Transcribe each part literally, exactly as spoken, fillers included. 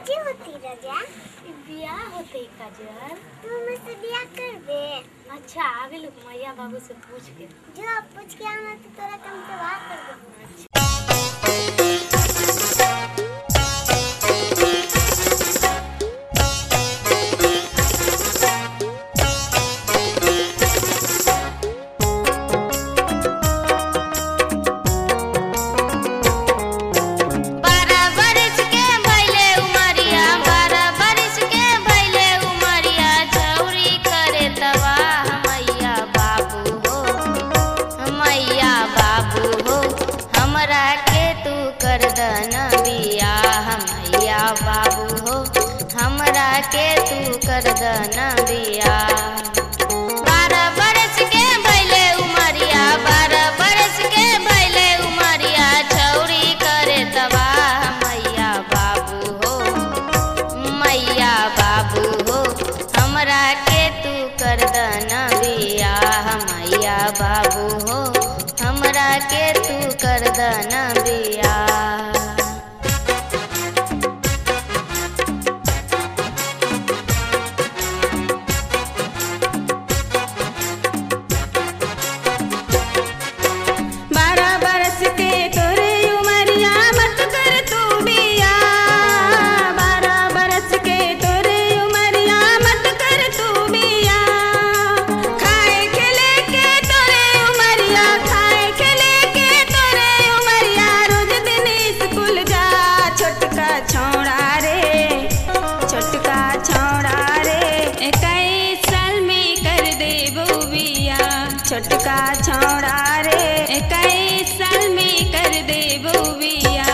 काची होती राजा? बियाह होते काजल। तू मुझसे बियाह कर दे। अच्छा आगे लोग मैया बाबू से पूछ के जो पूछ के आना तो तोरा कम से बात कर दूंगा। बाबू हो हमरा के तू कर दना बियाह। बारह बरस के भइले उमरिया, बारह बरस के भइले उमरिया, छौरी करे तबाह मैया बाबू हो, मैया बाबू हो हमरा के तू कर दना बियाह। मैया बाबू हो हमरा के तू कर दना बियाह। छोटका छौड़ा रे इक्कीस साल में कर दे बियाह।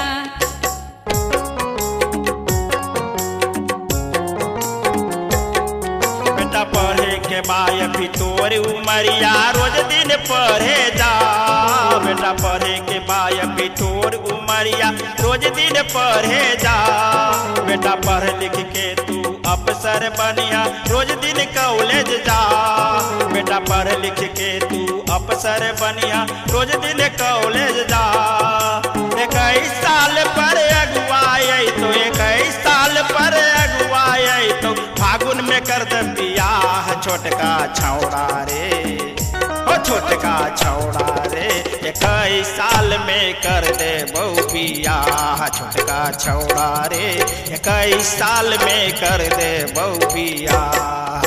बेटा पढ़े के बाय भी तोर उमरिया, रोज दिन पढ़े जा। बेटा पढ़े के बाय भी तोर उमरिया, रोज दिन पढ़े जा। बेटा पढ़ लिख के तू अफसर बनिया, रोज दिन कॉलेज जा। बेटा पढ़ लिख के तू अफसर बनिया, रोज दिन कॉलेज जा। इक्कीस साल पर अगुआई तो इक्कीस साल पर अगुआई तो फागुन में कर दे बियाह। छोटका छौड़ा रे ओ छोटका छौड़ा रे इक्कीस साल में कर दे बहु बियाह। छोटका छौड़ा रे इक्कीस साल में कर दे बहु बियाह।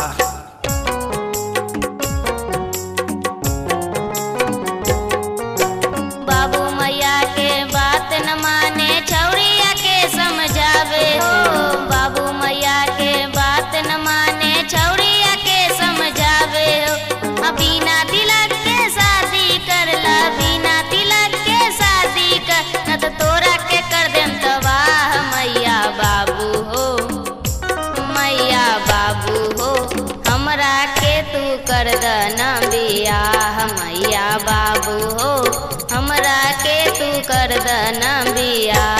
बाबू मैया के बात न माने छौरिया के समझावे हो। बाबू मैया के बात न माने छौरिया के समझावे हो। बिना तिलक के शादी करला, बिना तिलक के शादी कर न तो तोरा के कर देम तबाह। मैया बाबू हो, मैया बाबू हो हमरा के तू कर दना बियाह। मैया बाबू हो हमरा के तू कर दना बियाह।